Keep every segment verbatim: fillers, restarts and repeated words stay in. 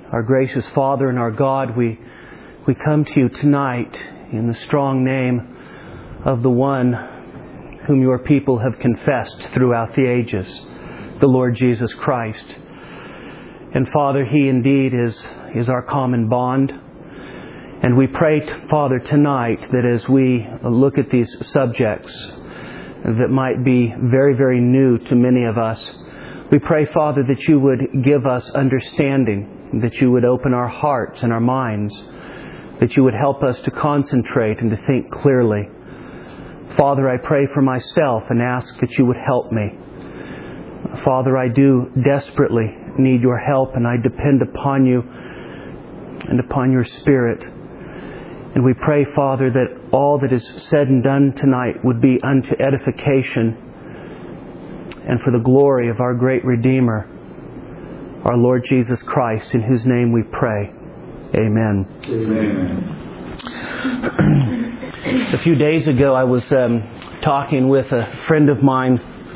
Our gracious Father and our God, we, we come to you tonight in the strong name of the one whom your people have confessed throughout the ages, the Lord Jesus Christ. And Father, He indeed is, is our common bond. And we pray, Father, tonight that as we look at these subjects that might be very, very new to many of us, we pray, Father, that you would give us understanding, that you would open our hearts and our minds, that you would help us to concentrate and to think clearly. Father, I pray for myself and ask that you would help me. Father, I do desperately need your help, and I depend upon you and upon your Spirit. And we pray, Father, that all that is said and done tonight would be unto edification and for the glory of our great Redeemer, our Lord Jesus Christ, in whose name we pray. Amen. Amen. A few days ago, I was um, talking with a friend of mine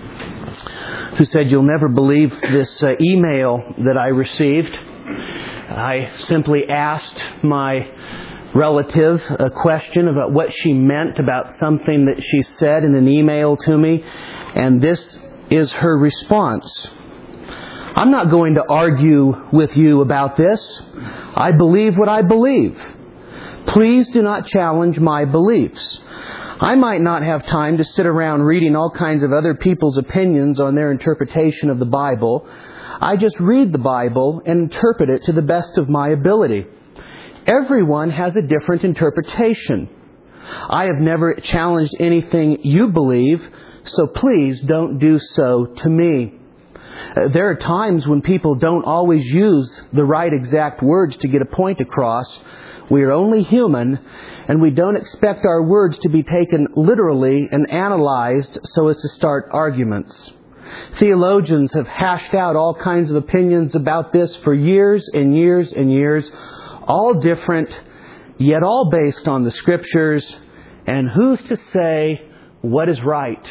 who said, "You'll never believe this uh, email that I received." I simply asked my relative a question about what she meant about something that she said in an email to me, and this is her response. "I'm not going to argue with you about this. I believe what I believe. Please do not challenge my beliefs. I might not have time to sit around reading all kinds of other people's opinions on their interpretation of the Bible. I just read the Bible and interpret it to the best of my ability. Everyone has a different interpretation. I have never challenged anything you believe, so please don't do so to me. Uh, there are times when people don't always use the right exact words to get a point across. We are only human, and we don't expect our words to be taken literally and analyzed so as to start arguments. Theologians have hashed out all kinds of opinions about this for years and years and years, all different, yet all based on the Scriptures. And who's to say what is right?"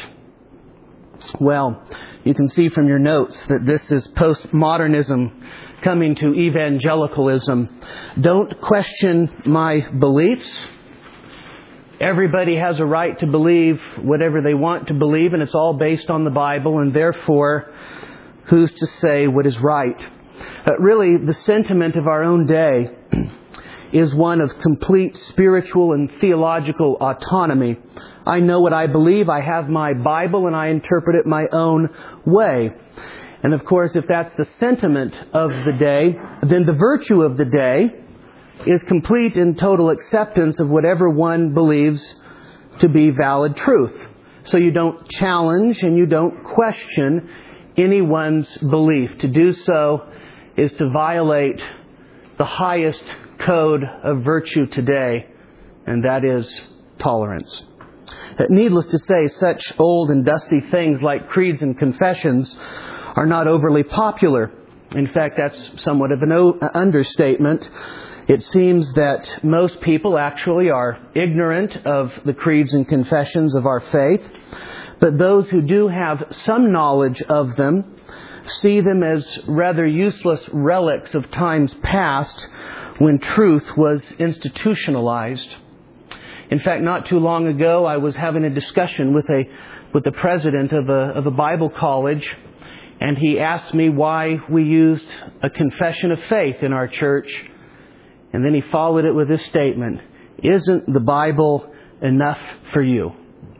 Well, you can see from your notes that this is postmodernism coming to evangelicalism. Don't question my beliefs. Everybody has a right to believe whatever they want to believe, and it's all based on the Bible, and therefore, who's to say what is right? Uh, really, the sentiment of our own day is one of complete spiritual and theological autonomy. I know what I believe, I have my Bible, and I interpret it my own way. And of course, if that's the sentiment of the day, then the virtue of the day is complete and total acceptance of whatever one believes to be valid truth. So you don't challenge and you don't question anyone's belief. To do so is to violate the highest code of virtue today, and that is tolerance. Needless to say, such old and dusty things like creeds and confessions are not overly popular. In fact, that's somewhat of an understatement. It seems that most people actually are ignorant of the creeds and confessions of our faith, but those who do have some knowledge of them see them as rather useless relics of times past when truth was institutionalized. In fact, not too long ago, I was having a discussion with a with the president of a of a Bible college, and he asked me why we used a confession of faith in our church. And then he followed it with this statement: "Isn't the Bible enough for you?"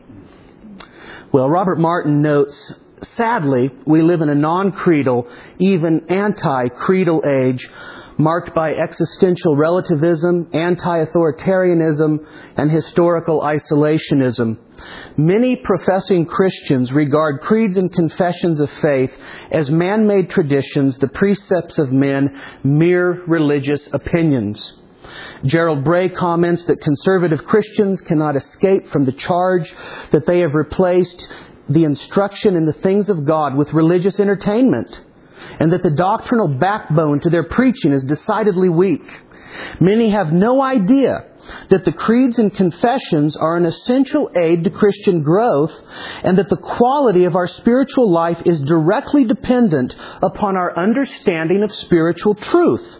Well, Robert Martin notes, sadly, we live in a non-creedal, even anti-creedal age, marked by existential relativism, anti-authoritarianism, and historical isolationism. Many professing Christians regard creeds and confessions of faith as man-made traditions, the precepts of men, mere religious opinions. Gerald Bray comments that conservative Christians cannot escape from the charge that they have replaced the instruction in the things of God with religious entertainment, and that the doctrinal backbone to their preaching is decidedly weak. Many have no idea that the creeds and confessions are an essential aid to Christian growth, and that the quality of our spiritual life is directly dependent upon our understanding of spiritual truth.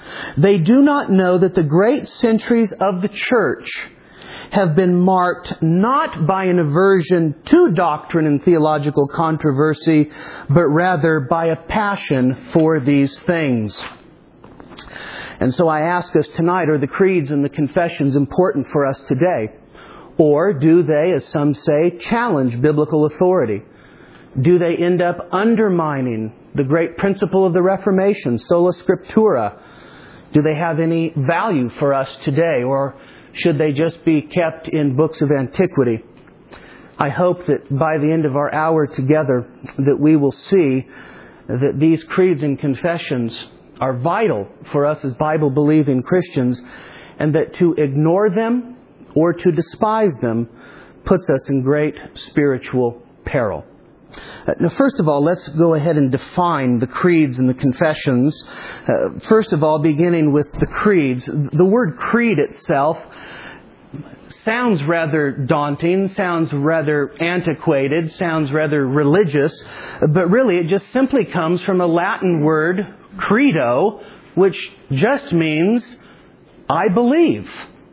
They do not know that the great centuries of the church have been marked not by an aversion to doctrine and theological controversy, but rather by a passion for these things. And so I ask us tonight, are the creeds and the confessions important for us today? Or do they, as some say, challenge biblical authority? Do they end up undermining the great principle of the Reformation, sola scriptura? Do they have any value for us today, or should they just be kept in books of antiquity? I hope that by the end of our hour together that we will see that these creeds and confessions are vital for us as Bible-believing Christians, and that to ignore them or to despise them puts us in great spiritual peril. Now, first of all, let's go ahead and define the creeds and the confessions. Uh, first of all, beginning with the creeds. The word creed itself sounds rather daunting, sounds rather antiquated, sounds rather religious, but really it just simply comes from a Latin word, credo, which just means, I believe.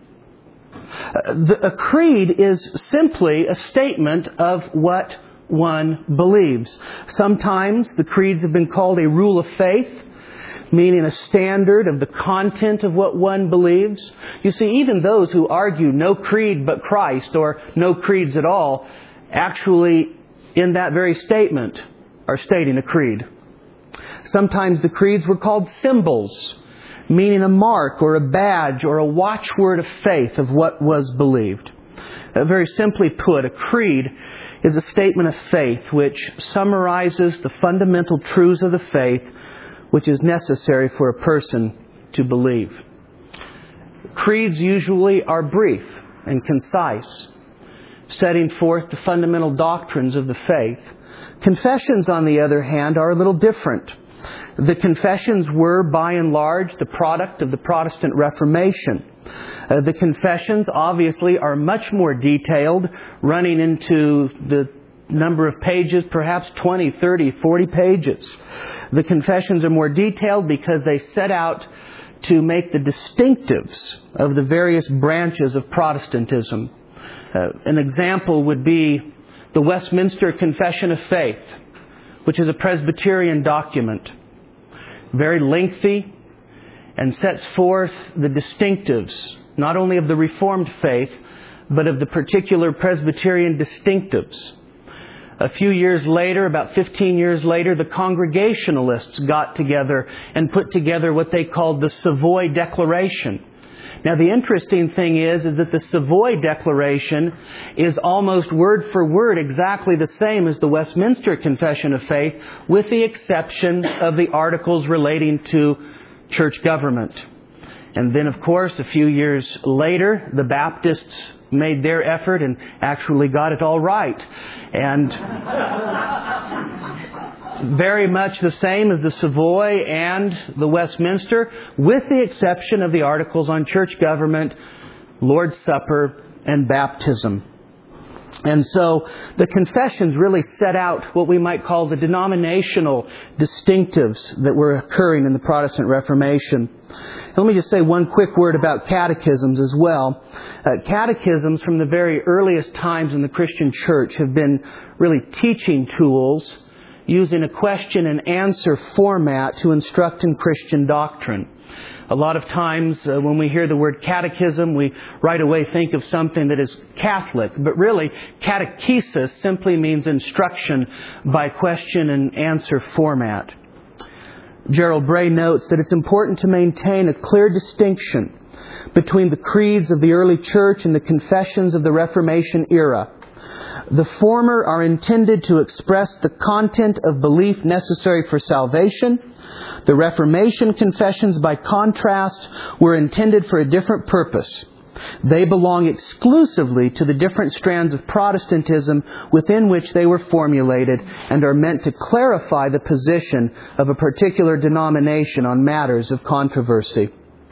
A creed is simply a statement of what one believes. Sometimes the creeds have been called a rule of faith, meaning a standard of the content of what one believes. You see, even those who argue no creed but Christ, or no creeds at all, actually in that very statement are stating a creed. Sometimes the creeds were called symbols, meaning a mark or a badge or a watchword of faith of what was believed. Uh, very simply put, a creed is a statement of faith which summarizes the fundamental truths of the faith which is necessary for a person to believe. Creeds usually are brief and concise, setting forth the fundamental doctrines of the faith. Confessions, on the other hand, are a little different. The confessions were, by and large, the product of the Protestant Reformation. Uh, the confessions, obviously, are much more detailed, running into the number of pages, perhaps twenty, thirty, forty pages. The confessions are more detailed because they set out to make the distinctives of the various branches of Protestantism. Uh, an example would be the Westminster Confession of Faith, which is a Presbyterian document. Very lengthy, and sets forth the distinctives, not only of the Reformed faith, but of the particular Presbyterian distinctives. A few years later, about fifteen years later, the Congregationalists got together and put together what they called the Savoy Declaration. Now, the interesting thing is, is that the Savoy Declaration is almost word for word exactly the same as the Westminster Confession of Faith, with the exception of the articles relating to church government. And then, of course, a few years later, the Baptists made their effort and actually got it all right. And very much the same as the Savoy and the Westminster, with the exception of the articles on church government, Lord's Supper, and baptism. And so the confessions really set out what we might call the denominational distinctives that were occurring in the Protestant Reformation. And let me just say one quick word about catechisms as well. Uh, catechisms from the very earliest times in the Christian church have been really teaching tools using a question and answer format to instruct in Christian doctrine. A lot of times uh, when we hear the word catechism, we right away think of something that is Catholic. But really, catechesis simply means instruction by question and answer format. Gerald Bray notes that it's important to maintain a clear distinction between the creeds of the early church and the confessions of the Reformation era. The former are intended to express the content of belief necessary for salvation. The Reformation confessions, by contrast, were intended for a different purpose. They belong exclusively to the different strands of Protestantism within which they were formulated, and are meant to clarify the position of a particular denomination on matters of controversy.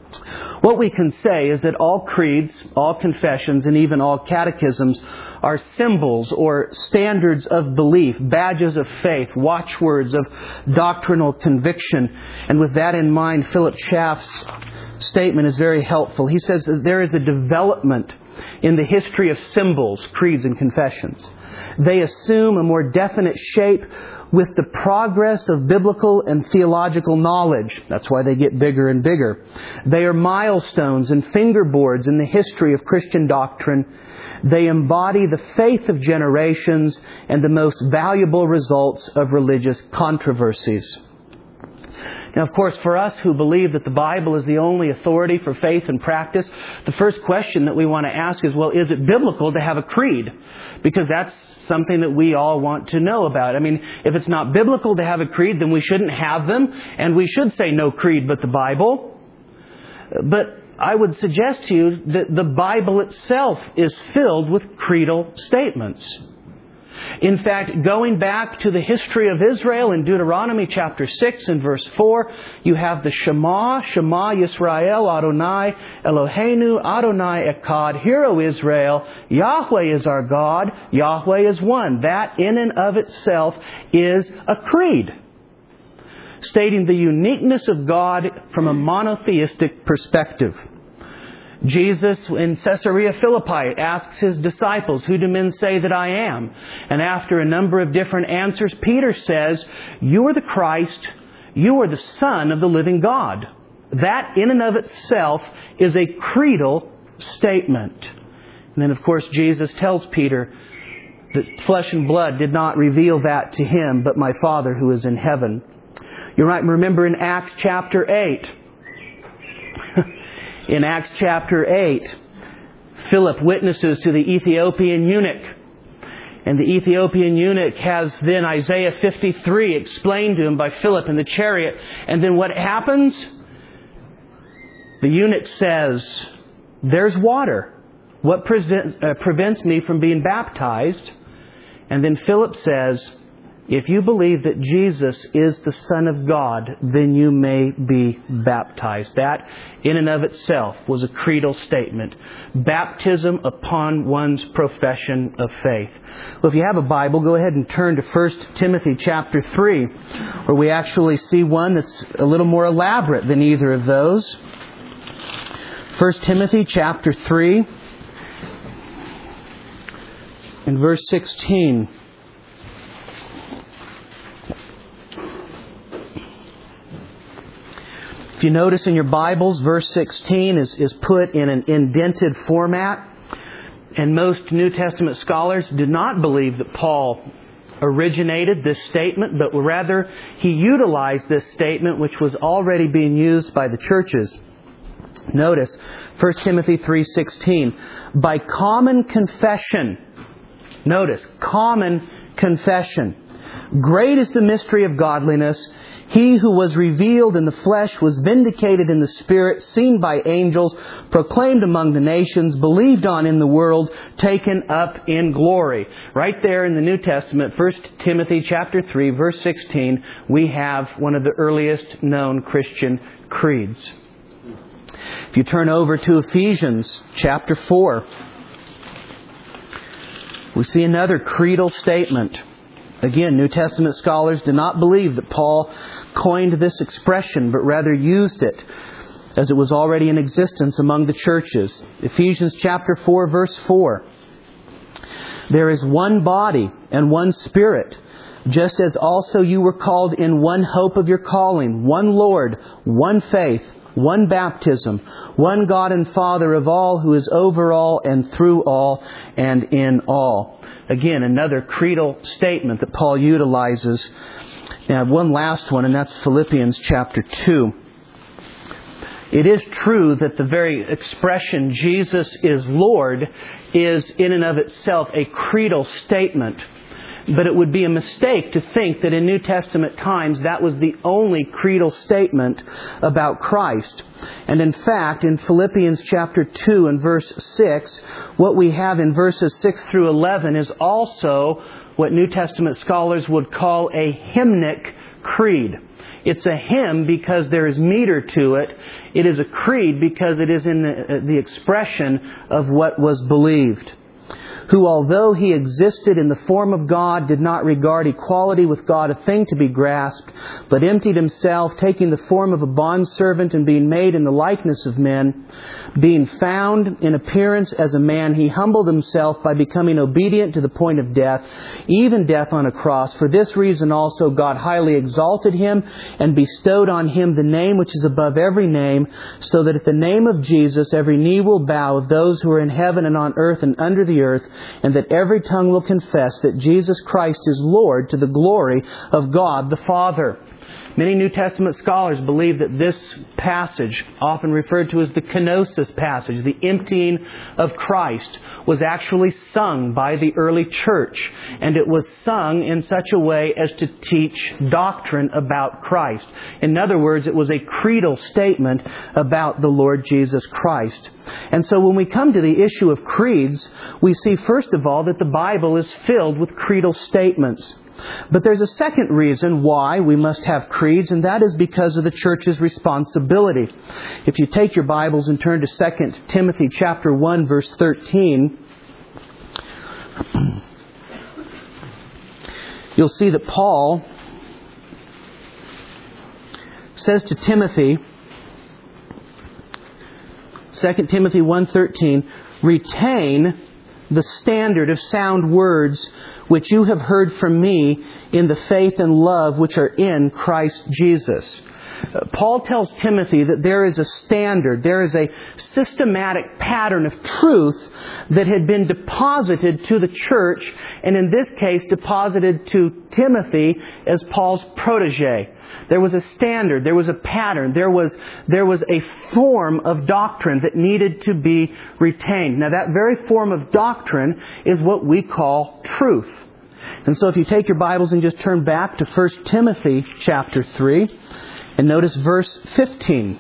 What we can say is that all creeds, all confessions, and even all catechisms are symbols or standards of belief, badges of faith, watchwords of doctrinal conviction. And with that in mind, Philip Schaff's statement is very helpful. He says that there is a development in the history of symbols, creeds, and confessions. They assume a more definite shape with the progress of biblical and theological knowledge. That's why they get bigger and bigger. They are milestones and fingerboards in the history of Christian doctrine. They embody the faith of generations and the most valuable results of religious controversies. Now, of course, for us who believe that the Bible is the only authority for faith and practice, the first question that we want to ask is, well, is it biblical to have a creed? Because that's something that we all want to know about. I mean, if it's not biblical to have a creed, then we shouldn't have them, and we should say no creed but the Bible. But I would suggest to you that the Bible itself is filled with creedal statements. In fact, going back to the history of Israel in Deuteronomy chapter six and verse four, you have the Shema, Shema Yisrael, Adonai, Eloheinu, Adonai Echad, Hear, O Israel, Yahweh is our God, Yahweh is one. That in and of itself is a creed, stating the uniqueness of God from a monotheistic perspective. Jesus in Caesarea Philippi asks his disciples, "Who do men say that I am?" And after a number of different answers, Peter says, "You are the Christ, you are the Son of the living God." That in and of itself is a creedal statement. And then of course Jesus tells Peter that flesh and blood did not reveal that to him, but my Father who is in heaven. You might remember in Acts chapter eight, In Acts chapter eight, Philip witnesses to the Ethiopian eunuch. And the Ethiopian eunuch has then Isaiah fifty-three explained to him by Philip in the chariot. And then what happens? The eunuch says, "There's water. What present, uh, prevents me from being baptized?" And then Philip says, "If you believe that Jesus is the Son of God, then you may be baptized." That, in and of itself, was a creedal statement. Baptism upon one's profession of faith. Well, if you have a Bible, go ahead and turn to First Timothy chapter three, where we actually see one that's a little more elaborate than either of those. First Timothy chapter three, in verse sixteen. If you notice in your Bibles, verse sixteen is, is put in an indented format. And most New Testament scholars do not believe that Paul originated this statement, but rather he utilized this statement which was already being used by the churches. Notice, First Timothy three sixteen, by common confession. Notice, common confession. Great is the mystery of godliness. He who was revealed in the flesh was vindicated in the Spirit, seen by angels, proclaimed among the nations, believed on in the world, taken up in glory. Right there in the New Testament, First Timothy chapter three, verse sixteen, we have one of the earliest known Christian creeds. If you turn over to Ephesians chapter four, we see another creedal statement. Again, New Testament scholars do not believe that Paul coined this expression, but rather used it as it was already in existence among the churches. Ephesians chapter four, verse four. There is one body and one Spirit, just as also you were called in one hope of your calling, one Lord, one faith, one baptism, one God and Father of all, who is over all and through all and in all. Again, another creedal statement that Paul utilizes. Now, one last one, and that's Philippians chapter two. It is true that the very expression, Jesus is Lord, is in and of itself a creedal statement. But it would be a mistake to think that in New Testament times that was the only creedal statement about Christ. And in fact, in Philippians chapter two and verse six, what we have in verses six through eleven is also what New Testament scholars would call a hymnic creed. It's a hymn because there is meter to it. It is a creed because it is in the, the expression of what was believed. Who, although He existed in the form of God, did not regard equality with God a thing to be grasped, but emptied Himself, taking the form of a bondservant and being made in the likeness of men. Being found in appearance as a man, He humbled Himself by becoming obedient to the point of death, even death on a cross. For this reason also God highly exalted Him and bestowed on Him the name which is above every name, so that at the name of Jesus every knee will bow of those who are in heaven and on earth and under the earth, and that every tongue will confess that Jesus Christ is Lord, to the glory of God the Father. Many New Testament scholars believe that this passage, often referred to as the kenosis passage, the emptying of Christ, was actually sung by the early church. And it was sung in such a way as to teach doctrine about Christ. In other words, it was a creedal statement about the Lord Jesus Christ. And so when we come to the issue of creeds, we see first of all that the Bible is filled with creedal statements. But there's a second reason why we must have creeds, and that is because of the church's responsibility. If you take your Bibles and turn to Second Timothy chapter one, verse thirteen, you'll see that Paul says to Timothy, Second Timothy one thirteen, retain the standard of sound words which you have heard from me in the faith and love which are in Christ Jesus. Paul tells Timothy that there is a standard, there is a systematic pattern of truth that had been deposited to the church, and in this case deposited to Timothy as Paul's protege. There was a standard, there was a pattern, there was, there was a form of doctrine that needed to be retained. Now that very form of doctrine is what we call truth. And so if you take your Bibles and just turn back to First Timothy chapter three, and notice verse fifteen.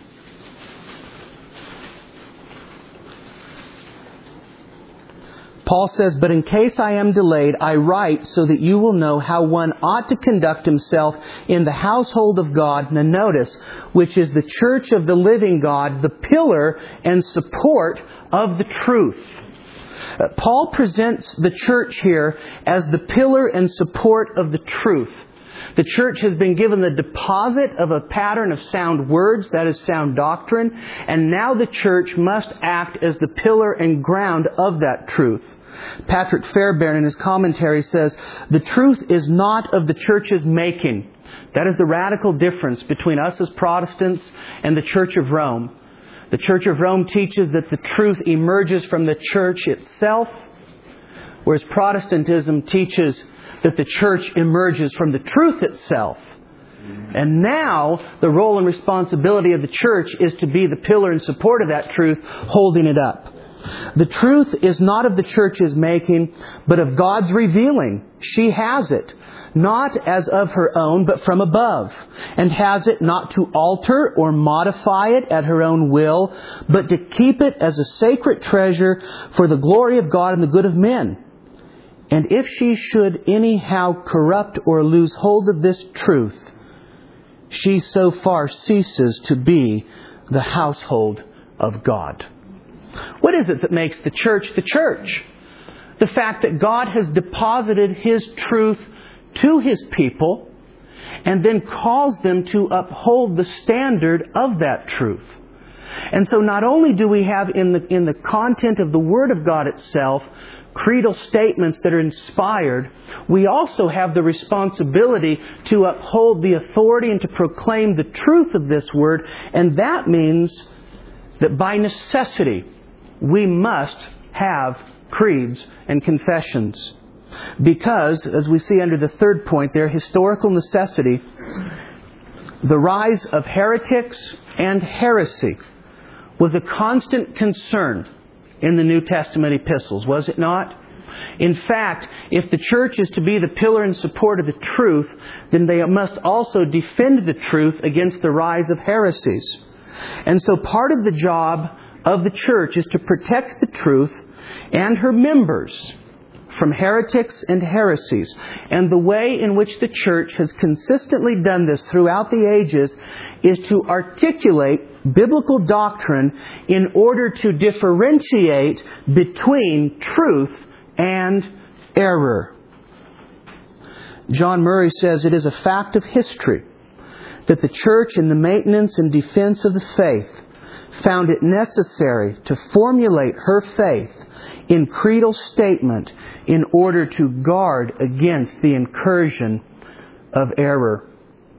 Paul says, but in case I am delayed, I write so that you will know how one ought to conduct himself in the household of God. Now notice, which is the church of the living God, the pillar and support of the truth. Uh, Paul presents the church here as the pillar and support of the truth. The church has been given the deposit of a pattern of sound words, that is sound doctrine, and now the church must act as the pillar and ground of that truth. Patrick Fairbairn in his commentary says, the truth is not of the church's making. That is the radical difference between us as Protestants and the Church of Rome. The Church of Rome teaches that the truth emerges from the church itself, whereas Protestantism teaches that the church emerges from the truth itself. And now, the role and responsibility of the church is to be the pillar and support of that truth, holding it up. The truth is not of the church's making, but of God's revealing. She has it, not as of her own, but from above, and has it not to alter or modify it at her own will, but to keep it as a sacred treasure for the glory of God and the good of men. And if she should anyhow corrupt or lose hold of this truth, she so far ceases to be the household of God. What is it that makes the church the church? The fact that God has deposited His truth to His people and then calls them to uphold the standard of that truth. And so not only do we have in the, in the content of the Word of God itself creedal statements that are inspired, we also have the responsibility to uphold the authority and to proclaim the truth of this Word. And that means that by necessity, we must have creeds and confessions. Because, as we see under the third point there, historical necessity, the rise of heretics and heresy was a constant concern in the New Testament epistles, was it not? In fact, if the church is to be the pillar and support of the truth, then they must also defend the truth against the rise of heresies. And so part of the job of the church is to protect the truth and her members from heretics and heresies. And the way in which the church has consistently done this throughout the ages is to articulate biblical doctrine in order to differentiate between truth and error. John Murray says it is a fact of history that the church, in the maintenance and defense of the faith, found it necessary to formulate her faith in creedal statement in order to guard against the incursion of error.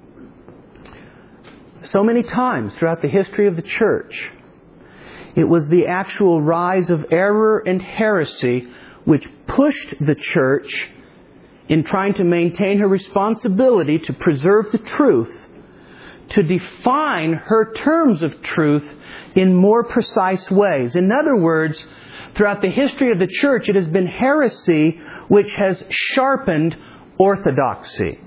So many times throughout the history of the church, it was the actual rise of error and heresy which pushed the church in trying to maintain her responsibility to preserve the truth, to define her terms of truth in more precise ways. In other words, throughout the history of the church, it has been heresy which has sharpened orthodoxy.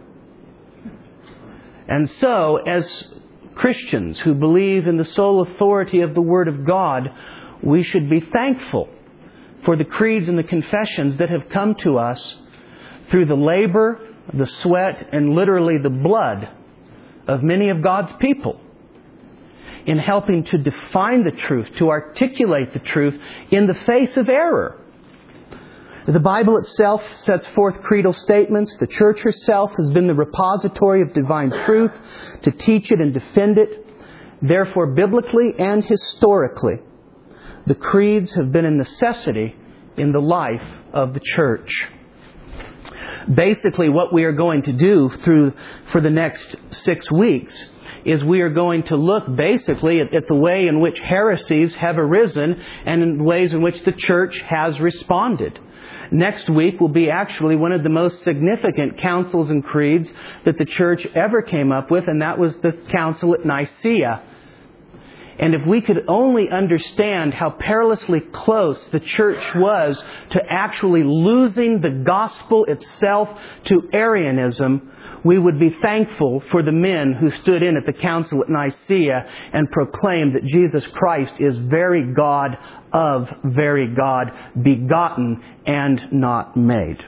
And so, as Christians who believe in the sole authority of the Word of God, we should be thankful for the creeds and the confessions that have come to us through the labor, the sweat, and literally the blood of many of God's people in helping to define the truth, to articulate the truth in the face of error. The Bible itself sets forth creedal statements. The church herself has been the repository of divine truth to teach it and defend it. Therefore, biblically and historically, the creeds have been a necessity in the life of the church. Basically, what we are going to do through for the next six weeks is we are going to look basically at, at the way in which heresies have arisen and in ways in which the church has responded. Next week will be actually one of the most significant councils and creeds that the church ever came up with, and that was the council at Nicaea. And if we could only understand how perilously close the church was to actually losing the gospel itself to Arianism, we would be thankful for the men who stood in at the council at Nicaea and proclaimed that Jesus Christ is very God of very God, begotten and not made.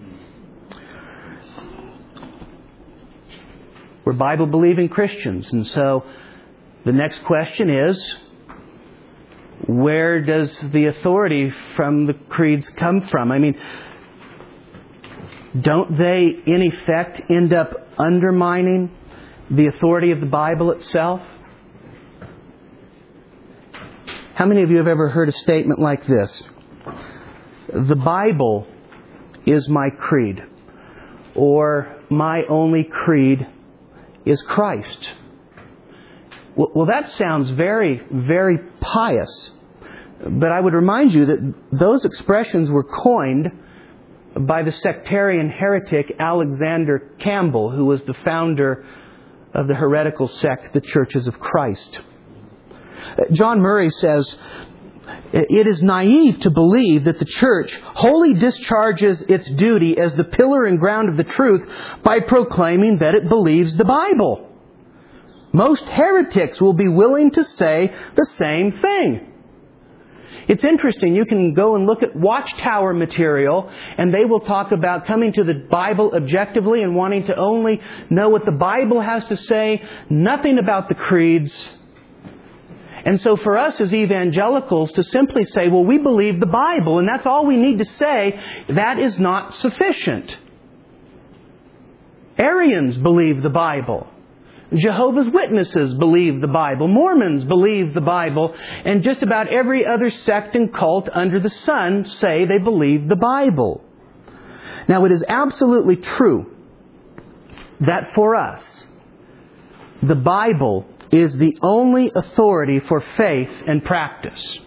We're Bible-believing Christians, and so the next question is, where does the authority from the creeds come from? I mean, don't they, in effect, end up undermining the authority of the Bible itself? How many of you have ever heard a statement like this? The Bible is my creed, or my only creed is Christ. Well, that sounds very, very pious. But I would remind you that those expressions were coined by the sectarian heretic Alexander Campbell, who was the founder of the heretical sect, the Churches of Christ. John Murray says, it is naive to believe that the church wholly discharges its duty as the pillar and ground of the truth by proclaiming that it believes the Bible. Most heretics will be willing to say the same thing. It's interesting, you can go and look at Watchtower material, and they will talk about coming to the Bible objectively and wanting to only know what the Bible has to say, nothing about the creeds. And so for us as evangelicals to simply say, well, we believe the Bible, and that's all we need to say, that is not sufficient. Arians believe the Bible. Jehovah's Witnesses believe the Bible. Mormons believe the Bible. And just about every other sect and cult under the sun say they believe the Bible. Now, it is absolutely true that for us, the Bible is the only authority for faith and practice.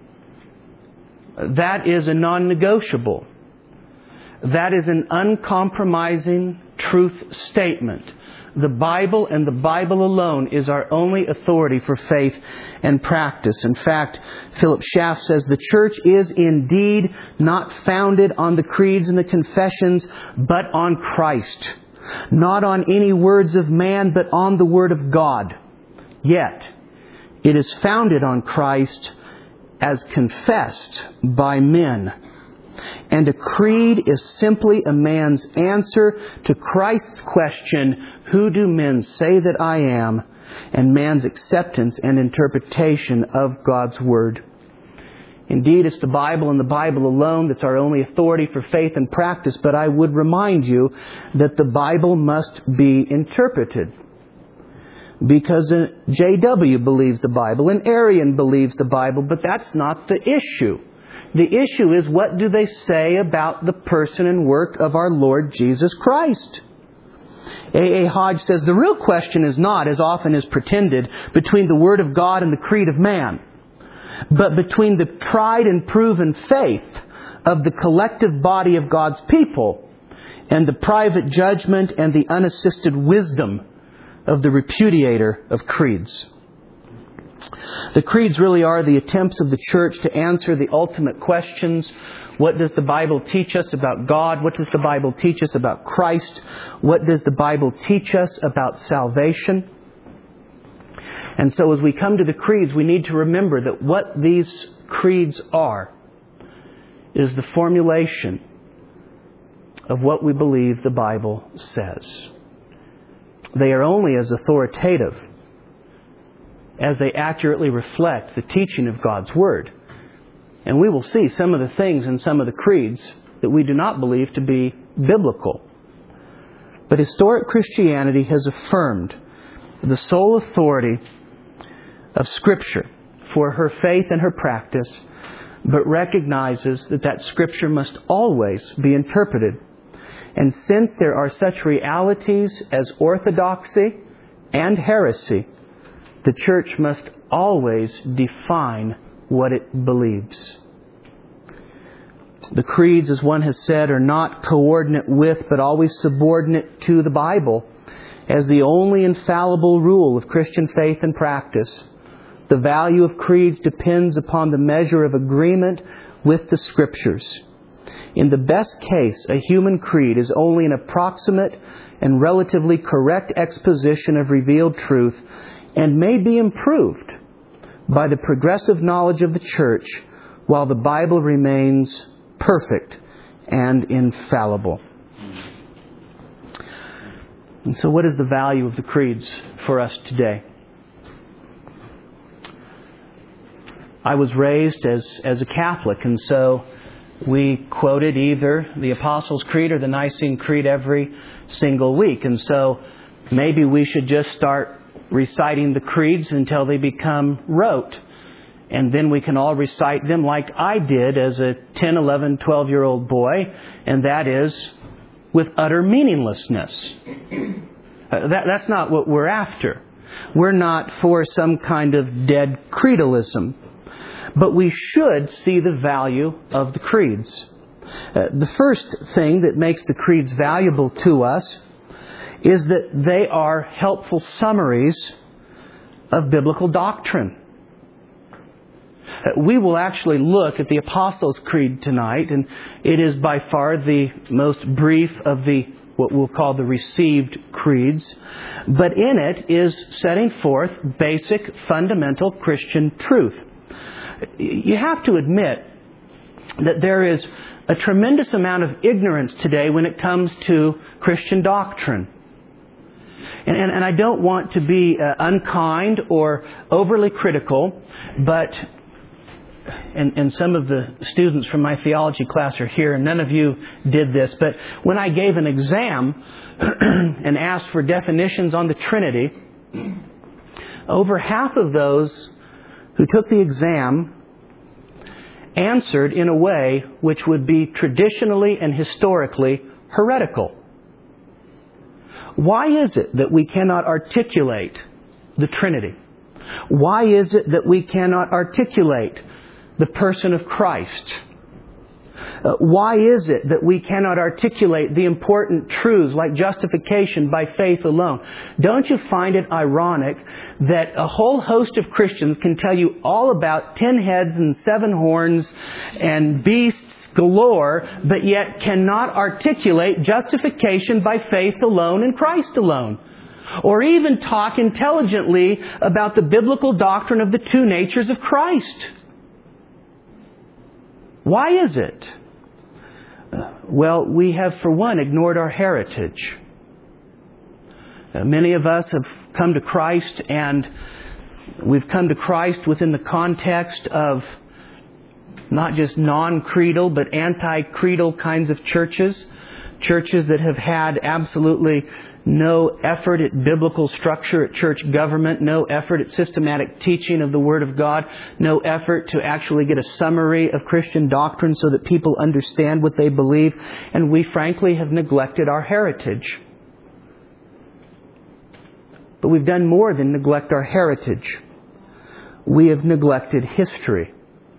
That is a non-negotiable. That is an uncompromising truth statement. The Bible and the Bible alone is our only authority for faith and practice. In fact, Philip Schaff says the church is indeed not founded on the creeds and the confessions, but on Christ. Not on any words of man, but on the Word of God. Yet, it is founded on Christ as confessed by men. And a creed is simply a man's answer to Christ's question, "Who do men say that I am?" and man's acceptance and interpretation of God's Word. Indeed, it's the Bible and the Bible alone that's our only authority for faith and practice, but I would remind you that the Bible must be interpreted. Because J W believes the Bible and Arian believes the Bible, but that's not the issue. The issue is, what do they say about the person and work of our Lord Jesus Christ? A A Hodge says the real question is not, as often is pretended, between the Word of God and the creed of man, but between the tried and proven faith of the collective body of God's people and the private judgment and the unassisted wisdom of the repudiator of creeds. The creeds really are the attempts of the church to answer the ultimate questions. What does the Bible teach us about God? What does the Bible teach us about Christ? What does the Bible teach us about salvation? And so as we come to the creeds, we need to remember that what these creeds are is the formulation of what we believe the Bible says. They are only as authoritative as they accurately reflect the teaching of God's Word. And we will see some of the things in some of the creeds that we do not believe to be biblical. But historic Christianity has affirmed the sole authority of Scripture for her faith and her practice, but recognizes that that Scripture must always be interpreted. And since there are such realities as orthodoxy and heresy, the church must always define what it believes. The creeds, as one has said, are not coordinate with, but always subordinate to the Bible as the only infallible rule of Christian faith and practice. The value of creeds depends upon the measure of agreement with the Scriptures. In the best case, a human creed is only an approximate and relatively correct exposition of revealed truth, and may be improved by the progressive knowledge of the church, while the Bible remains perfect and infallible. And so what is the value of the creeds for us today? I was raised as, as a Catholic, and so we quoted either the Apostles' Creed or the Nicene Creed every single week. And so maybe we should just start reciting the creeds until they become rote. And then we can all recite them like I did as a ten, eleven, twelve-year-old boy, and that is with utter meaninglessness. Uh, that, that's not what we're after. We're not for some kind of dead creedalism. But we should see the value of the creeds. Uh, the first thing that makes the creeds valuable to us is that they are helpful summaries of biblical doctrine. Uh, we will actually look at the Apostles' Creed tonight, and it is by far the most brief of the what we'll call the received creeds. But in it is setting forth basic, fundamental Christian truth. You have to admit that there is a tremendous amount of ignorance today when it comes to Christian doctrine. And, and, and I don't want to be uh, unkind or overly critical, but, and, and some of the students from my theology class are here, and none of you did this, but when I gave an exam and asked for definitions on the Trinity, over half of those who took the exam answered in a way which would be traditionally and historically heretical. Why is it that we cannot articulate the Trinity? Why is it that we cannot articulate the person of Christ? Uh, why is it that we cannot articulate the important truths like justification by faith alone? Don't you find it ironic that a whole host of Christians can tell you all about ten heads and seven horns and beasts galore, but yet cannot articulate justification by faith alone in Christ alone? Or even talk intelligently about the biblical doctrine of the two natures of Christ? Why is it? Well, we have, for one, ignored our heritage. Uh, many of us have come to Christ, and we've come to Christ within the context of not just non-creedal, but anti-creedal kinds of churches. Churches that have had absolutely no effort at biblical structure, at church government, no effort at systematic teaching of the Word of God, no effort to actually get a summary of Christian doctrine so that people understand what they believe. And we frankly have neglected our heritage. But we've done more than neglect our heritage. We have neglected history.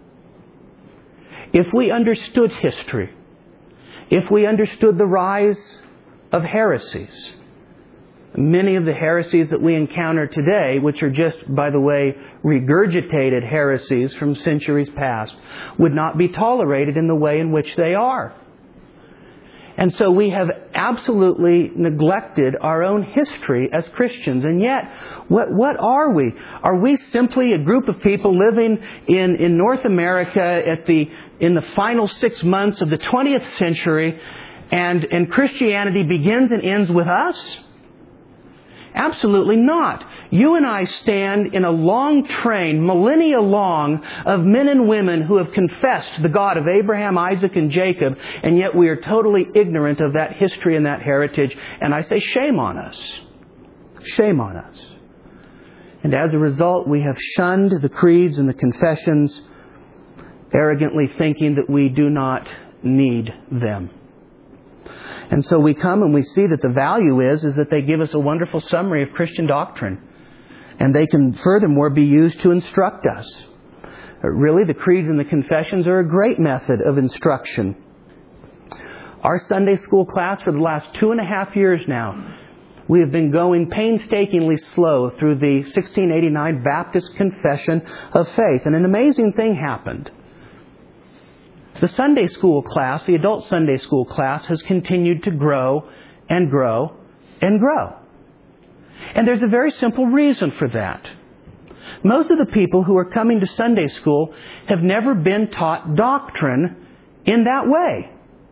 If we understood history, if we understood the rise of heresies, many of the heresies that we encounter today, which are just, by the way, regurgitated heresies from centuries past, would not be tolerated in the way in which they are. And so we have absolutely neglected our own history as Christians. And yet, what what are we? Are we simply a group of people living in, in North America at the in the final six months of the twentieth century, and, and Christianity begins and ends with us? Absolutely not. You and I stand in a long train, millennia long, of men and women who have confessed the God of Abraham, Isaac, and Jacob, and yet we are totally ignorant of that history and that heritage. And I say, shame on us. Shame on us. And as a result, we have shunned the creeds and the confessions, arrogantly thinking that we do not need them. And so we come and we see that the value is, is that they give us a wonderful summary of Christian doctrine. And they can furthermore be used to instruct us. Really, the creeds and the confessions are a great method of instruction. Our Sunday school class for the last two and a half years now, we have been going painstakingly slow through the sixteen eighty-nine Baptist Confession of Faith. And an amazing thing happened. The Sunday school class, the adult Sunday school class, has continued to grow and grow and grow. And there's a very simple reason for that. Most of the people who are coming to Sunday school have never been taught doctrine in that way.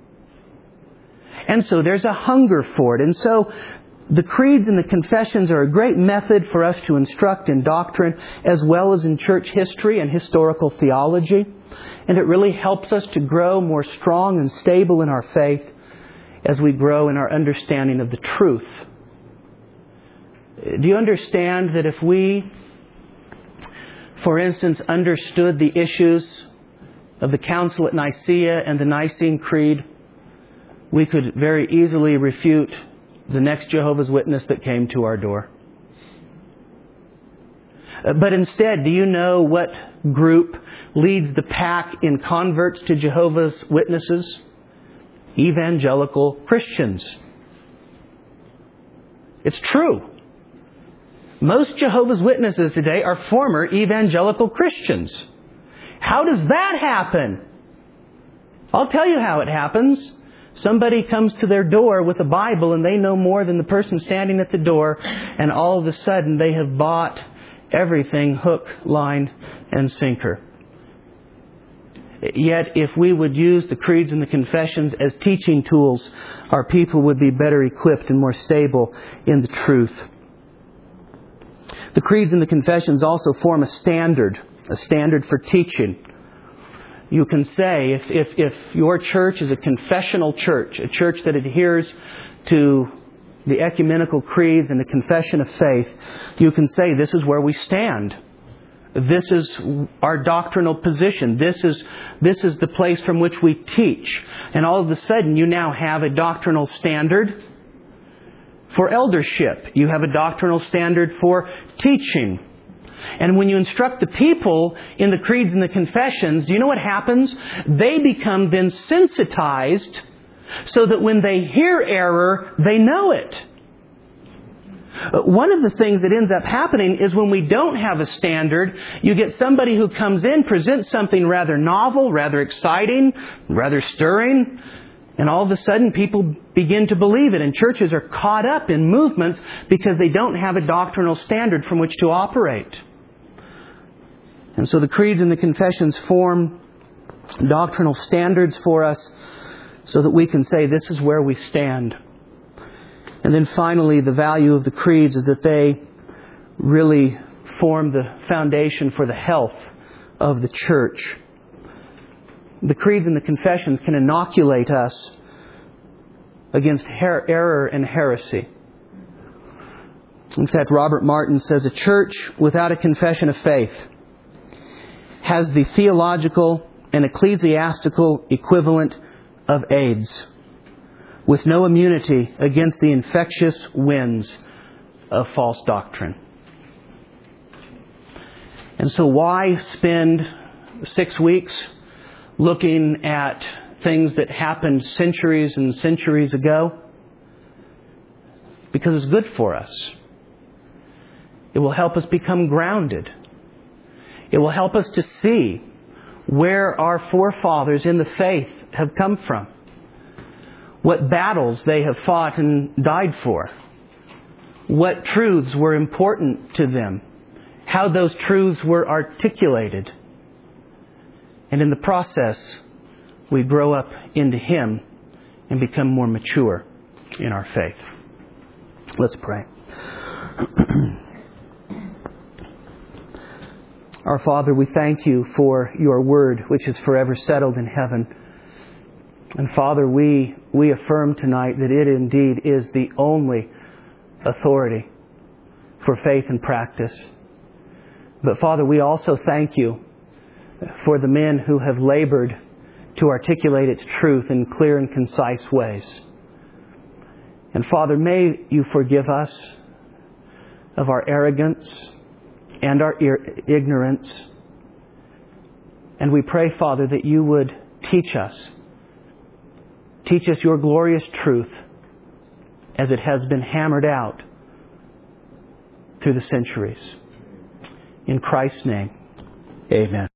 And so there's a hunger for it. And so the creeds and the confessions are a great method for us to instruct in doctrine as well as in church history and historical theology. And it really helps us to grow more strong and stable in our faith as we grow in our understanding of the truth. Do you understand that if we, for instance, understood the issues of the Council at Nicaea and the Nicene Creed, we could very easily refute the next Jehovah's Witness that came to our door? But instead, do you know what group leads the pack in converts to Jehovah's Witnesses? Evangelical Christians. It's true. Most Jehovah's Witnesses today are former evangelical Christians. How does that happen? I'll tell you how it happens. Somebody comes to their door with a Bible and they know more than the person standing at the door, and all of a sudden they have bought everything hook, line, and sinker. Yet if we would use the creeds and the confessions as teaching tools, our people would be better equipped and more stable in the truth. The creeds and the confessions also form a standard, a standard for teaching. You can say, if, if, if your church is a confessional church, a church that adheres to the ecumenical creeds and the confession of faith, you can say, this is where we stand. This is our doctrinal position. This is, this is the place from which we teach. And all of a sudden, you now have a doctrinal standard for eldership. You have a doctrinal standard for teaching. And when you instruct the people in the creeds and the confessions, do you know what happens? They become then sensitized so that when they hear error, they know it. One of the things that ends up happening is when we don't have a standard, you get somebody who comes in, presents something rather novel, rather exciting, rather stirring, and all of a sudden people begin to believe it. And churches are caught up in movements because they don't have a doctrinal standard from which to operate. And so the creeds and the confessions form doctrinal standards for us so that we can say this is where we stand. And then finally, the value of the creeds is that they really form the foundation for the health of the church. The creeds and the confessions can inoculate us against her- error and heresy. In fact, Robert Martin says, a church without a confession of faith has the theological and ecclesiastical equivalent of AIDS, with no immunity against the infectious winds of false doctrine. And so why spend six weeks looking at things that happened centuries and centuries ago? Because it's good for us. It will help us become grounded. It will help us to see where our forefathers in the faith have come from, what battles they have fought and died for, what truths were important to them, how those truths were articulated. And in the process, we grow up into Him and become more mature in our faith. Let's pray. Our Father, we thank You for Your Word, which is forever settled in heaven. And Father, we, we affirm tonight that it indeed is the only authority for faith and practice. But Father, we also thank You for the men who have labored to articulate its truth in clear and concise ways. And Father, may You forgive us of our arrogance and our ignorance. And we pray, Father, that You would teach us. Teach us Your glorious truth as it has been hammered out through the centuries. In Christ's name, amen.